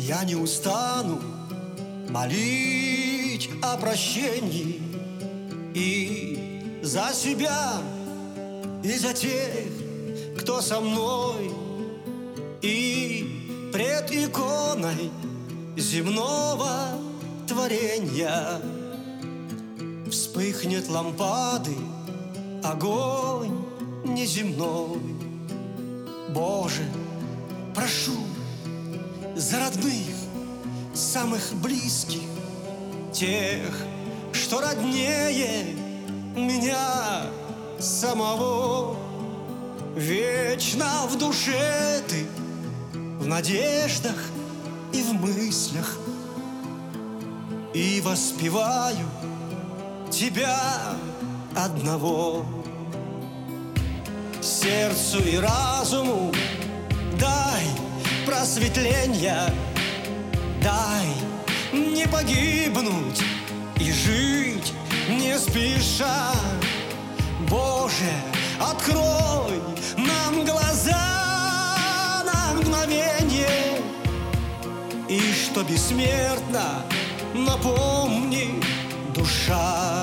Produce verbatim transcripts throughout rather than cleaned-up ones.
Я не устану молить о прощении и за себя, и за тех, кто со мной, и пред иконой земного творения вспыхнет лампады огонь неземной. Боже, прошу за родных, самых близких, тех, что роднее меня самого. Вечно в душе ты, в надеждах и в мыслях, и воспеваю тебя одного. Сердцу и разуму дай просветления, дай не погибнуть и жить не спеша. Боже, открой нам глаза на мгновение, и что бессмертно, напомни, душа.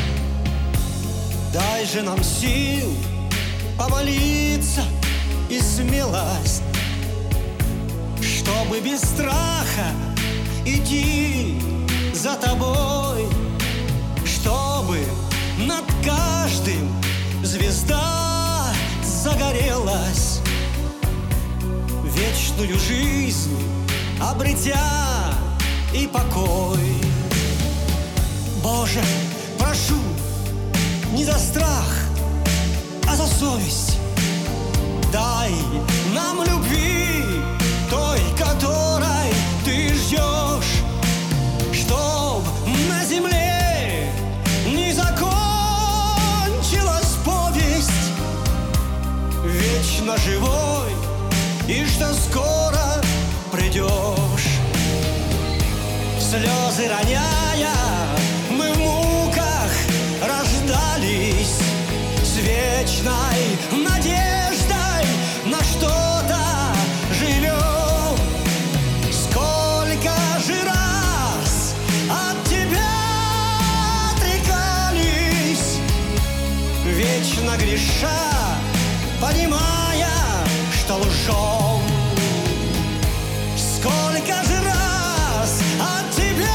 Дай же нам сил помолиться и смелость, чтобы без страха идти за тобой, чтобы над каждым звезда загорелась, вечную жизнь обретя и покой. Боже, прошу не за страх, а за совесть. Дай нам любви, той, которой ты ждешь, чтоб на земле не закончилась повесть. Вечно живой, и что скоро придешь. Слезы роняя, мы в муках рождались с вечной надеждой на что-то живем. Сколько же раз от тебя отрекались, вечно греша, понимая, что лжем. Сколько же раз от тебя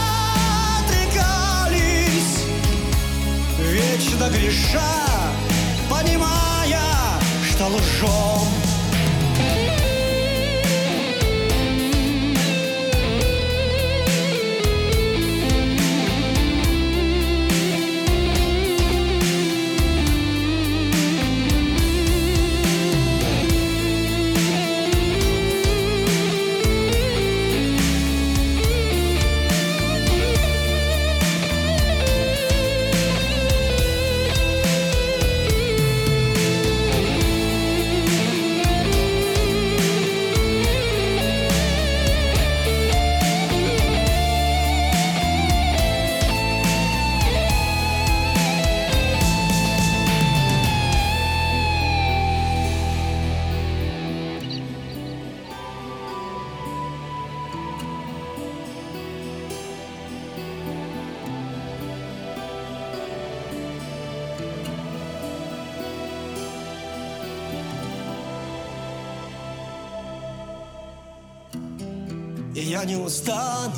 отрекались, вечно греша, понимая, что лжем. И я не устану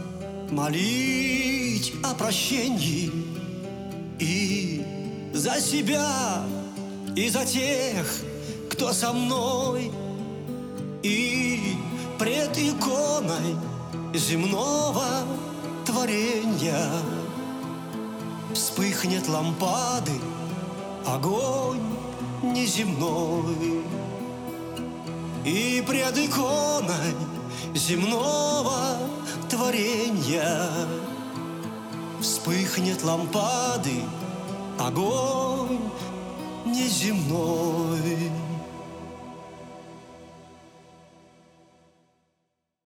молить о прощении и за себя, и за тех, кто со мной, и пред иконой земного творения вспыхнет лампады огонь неземной. И пред иконой земного творения вспыхнет лампады огонь неземной.